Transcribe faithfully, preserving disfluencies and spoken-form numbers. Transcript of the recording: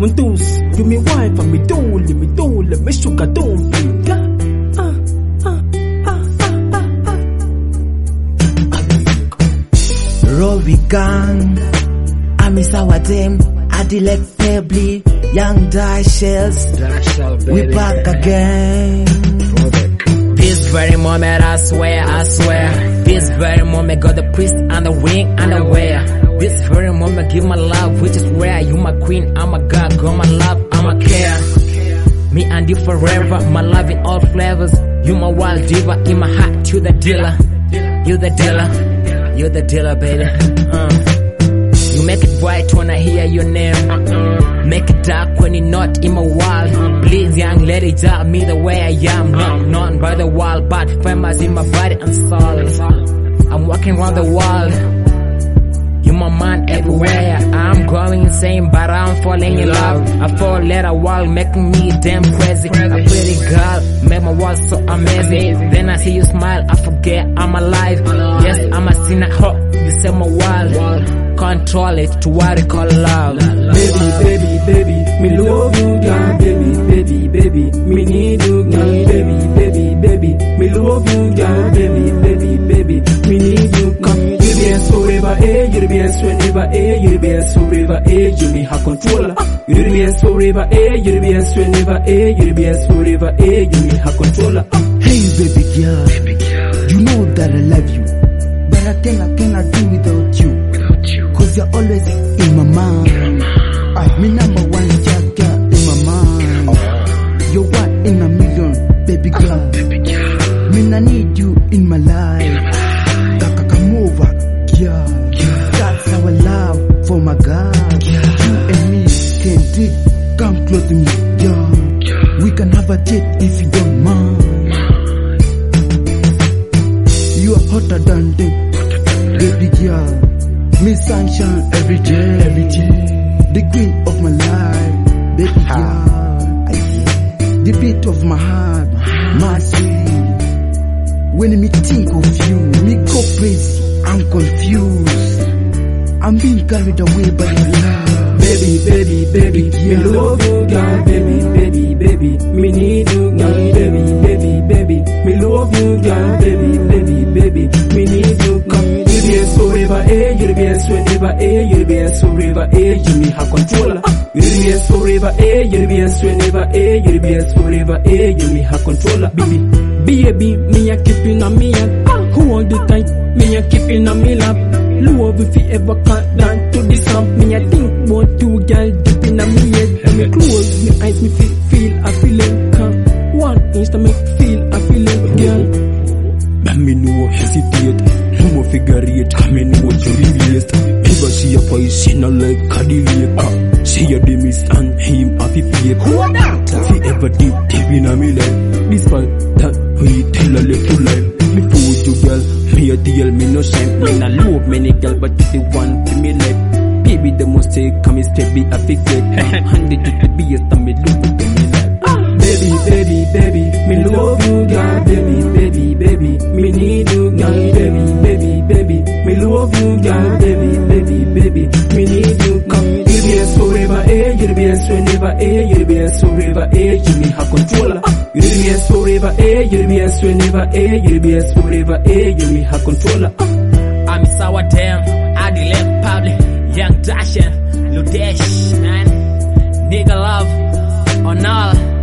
Muntus, you me wife and me doll, me doll, me sugar don't be. Ah, ah, ah, ah, ah. Rory gang, I'm is our them, Adilek Pebble, young die shells, we back again. This very moment, I swear, I swear. This very moment, got the priest and the wing and the wear. This very moment, give my love, which is rare. You my queen, I'm a god, girl, my love, I'm a care. Me and you forever, my love in all flavors. You my wild diva, in my heart, you the dealer. You the dealer, you the dealer, baby. Uh. You make it bright when I hear your name. Make it dark when you're not in my world. Please, young lady, doubt me the way I am. Not known by the world, but famous in my body and soul. I'm walking around the world. You my man everywhere. I'm going insane, but I'm falling in love. I fall letter while making me damn crazy. A pretty girl, make my world so amazing. Then I see you smile, I forget I'm alive. Yes, I'm a sinner, hope you save my world. Control it to what we call love. Baby, baby, baby, me love you, girl. Baby, baby, baby, me need you, girl. Baby, baby, baby, me love you, girl. Baby, baby, baby, me need you. Come, you'll be a forever, eh? You'll be a whenever, eh? You'll be a forever, eh? You me have control. You'll be a forever, eh? You'll be a whenever, eh? You'll be a forever, eh? You me have control. Hey baby girl, baby girl, you know that I love you, but I think I cannot do without you. Cause you're always in my mind. Uh, me number one jaga in my mind. You're one in a million, baby girl. Me I need you in my life. Kaka come over, girl. That's our love for my God. You and me can date. Come close to me, girl. We can have a date if you don't mind. You are hotter than them, baby girl. Me sunshine every day, every day. The queen of my life, baby girl. The beat of my heart, my sweet. When me think of you, me go crazy, I'm confused. I'm being carried away by your love. Baby, baby, baby, me love you, girl. Baby, baby, baby, me need you, girl. Baby, baby, baby, me love you, girl. Baby, baby, baby, me need you, come. You'll be a forever, eh? You'll be a whenever, eh? You'll be a forever, eh? You me have control. You'll be a forever, eh? You'll be a whenever, eh? You'll be a forever, eh? You me have control, baby. Baby, me a keeping on me and hold the tight. Me a keeping on me lap. Love if you ever cut down to the sump. Me a think about two girl deep in a me head. Me close me eyes, me feel, feel a feeling. Come one instant me feel a feeling, girl. But me no hesitate, no more figure eight. Me know what you revealed. Ever see a voice in a like Cadillac. See a demis and him a fi fake. Who that? If you ever did deep in a me life, despite that we tell a little lie. Me fool to girl, me a deal, me no shame. Me na love many girl, but it's the one for me life. Baby, the mistake come is be a big fake. Handed to the beast and me love it in me life. Baby, baby, baby, me love you, girl. Baby, baby, baby, me need you, girl. Baby, baby, baby, me love you, girl. Baby, baby, baby, me need you, come. You'll be a forever, eh? You'll be a whenever, eh? You'll be a forever, eh? You me have control. You'll be a forever, eh? You'll be a whenever, eh? You'll be a forever, eh? You me have control. I'm sour damn, Adilek Pebble, young Dasher, Ludesh, man. Nigga love on all.